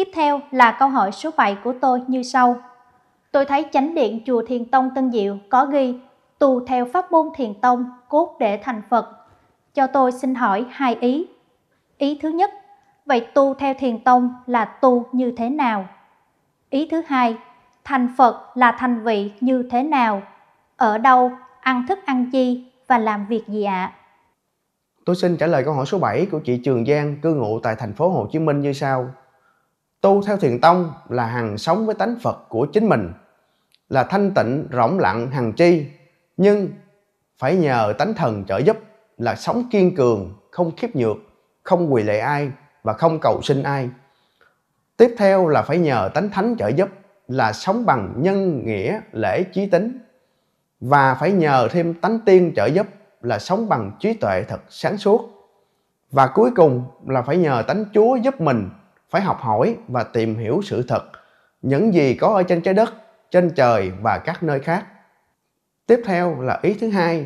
Tiếp theo là câu hỏi số 7 của tôi như sau. Tôi thấy chánh điện chùa Thiền Tông Tân Diệu có ghi tu theo pháp môn Thiền Tông cốt để thành Phật. Cho tôi xin hỏi hai ý. Ý thứ nhất, vậy tu theo Thiền Tông là tu như thế nào? Ý thứ hai, thành Phật là thành vị như thế nào? Ở đâu, ăn thức ăn chi và làm việc gì ạ? Tôi xin trả lời câu hỏi số 7 của chị Trường Giang cư ngụ tại thành phố Hồ Chí Minh như sau. Tu theo Thiền Tông là hằng sống với tánh Phật của chính mình, là thanh tịnh rỗng lặng hằng chi, nhưng phải nhờ tánh thần trợ giúp, là sống kiên cường, không khiếp nhược, không quỳ lệ ai và không cầu xin ai. Tiếp theo là phải nhờ tánh thánh trợ giúp, là sống bằng nhân nghĩa lễ trí tính, và phải nhờ thêm tánh tiên trợ giúp, là sống bằng trí tuệ thật sáng suốt. Và cuối cùng là phải nhờ tánh Chúa giúp mình phải học hỏi và tìm hiểu sự thật, những gì có ở trên trái đất, trên trời và các nơi khác. Tiếp theo là ý thứ hai.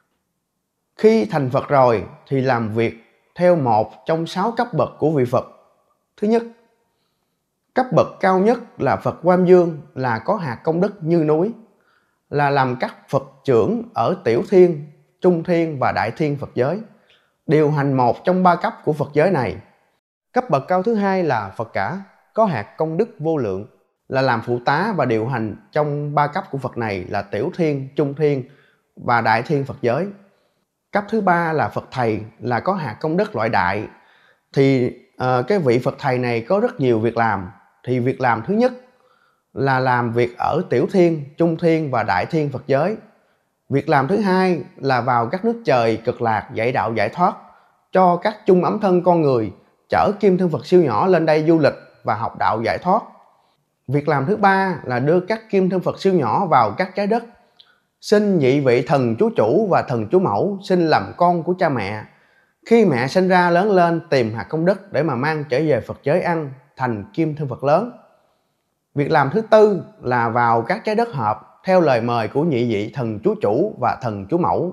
Khi thành Phật rồi thì làm việc theo một trong 6 cấp bậc của vị Phật. Thứ nhất, cấp bậc cao nhất là Phật Quan Dương, là có hạt công đức như núi, là làm các Phật trưởng ở Tiểu Thiên, Trung Thiên và Đại Thiên Phật giới, điều hành một trong 3 cấp của Phật giới này. Cấp bậc cao thứ hai là Phật Cả, có hạt công đức vô lượng, là làm phụ tá và điều hành trong 3 cấp của Phật này là Tiểu Thiên, Trung Thiên và Đại Thiên Phật giới. Cấp thứ ba là Phật Thầy, là có hạt công đức loại đại. Thì cái vị Phật Thầy này có rất nhiều việc làm. Thì việc làm thứ nhất là làm việc ở Tiểu Thiên, Trung Thiên và Đại Thiên Phật giới. Việc làm thứ hai là vào các nước trời cực lạc dạy đạo giải thoát cho các chung ấm thân con người, chở kim thân Phật siêu nhỏ lên đây du lịch và học đạo giải thoát. Việc làm thứ ba là đưa các kim thân Phật siêu nhỏ vào các trái đất, xin nhị vị thần chú chủ và thần chú mẫu xin làm con của cha mẹ. Khi mẹ sinh ra lớn lên tìm hạt công đức để mà mang trở về Phật giới ăn, thành kim thân Phật lớn. Việc làm thứ tư là vào các trái đất hợp theo lời mời của nhị vị thần chú chủ và thần chú mẫu.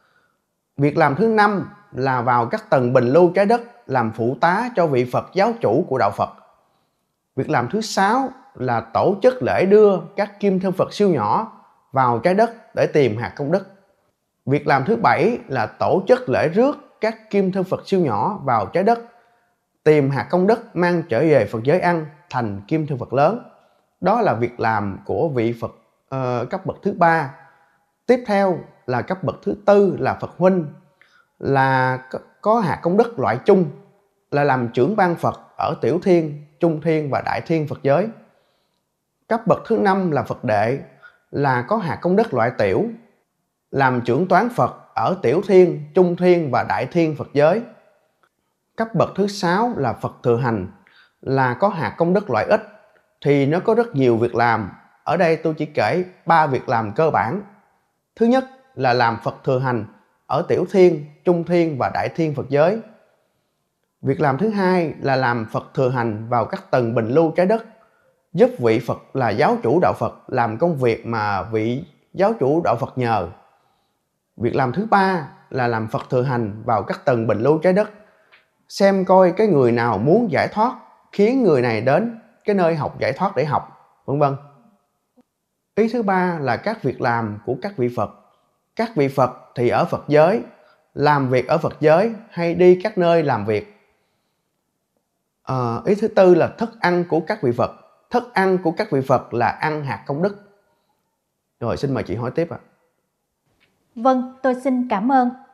Việc làm thứ năm là vào các tầng bình lưu trái đất làm phụ tá cho vị Phật giáo chủ của đạo Phật. Việc làm thứ sáu là tổ chức lễ đưa các kim thân Phật siêu nhỏ vào trái đất để tìm hạt công đức. Việc làm thứ bảy là tổ chức lễ rước các kim thân Phật siêu nhỏ vào trái đất, tìm hạt công đức mang trở về Phật giới ăn, thành kim thân Phật lớn. Đó là việc làm của vị Phật cấp bậc thứ ba. Tiếp theo là cấp bậc thứ tư là Phật Huynh, là có hạt công đức loại chung, là làm trưởng ban Phật ở Tiểu Thiên, Trung Thiên và Đại Thiên Phật giới. Cấp bậc thứ năm là Phật Đệ, là có hạt công đức loại tiểu, làm trưởng toán Phật ở Tiểu Thiên, Trung Thiên và Đại Thiên Phật giới. Cấp bậc thứ sáu là Phật Thừa Hành, là có hạt công đức loại ít, thì nó có rất nhiều việc làm. Ở đây tôi chỉ kể 3 việc làm cơ bản. Thứ nhất là làm Phật Thừa Hành ở Tiểu Thiên, Trung Thiên và Đại Thiên Phật giới. Việc làm thứ hai là làm Phật Thừa Hành vào các tầng bình lưu trái đất, giúp vị Phật là giáo chủ đạo Phật làm công việc mà vị giáo chủ đạo Phật nhờ. Việc làm thứ ba là làm Phật Thừa Hành vào các tầng bình lưu trái đất, xem coi cái người nào muốn giải thoát, khiến người này đến cái nơi học giải thoát để học, vân vân. Ý thứ ba là các việc làm của các vị Phật. Các vị Phật thì ở Phật giới, làm việc ở Phật giới hay đi các nơi làm việc. Ý thứ tư là thức ăn của các vị Phật. Thức ăn của các vị Phật là ăn hạt công đức. Rồi xin mời chị hỏi tiếp ạ. Vâng, tôi xin cảm ơn.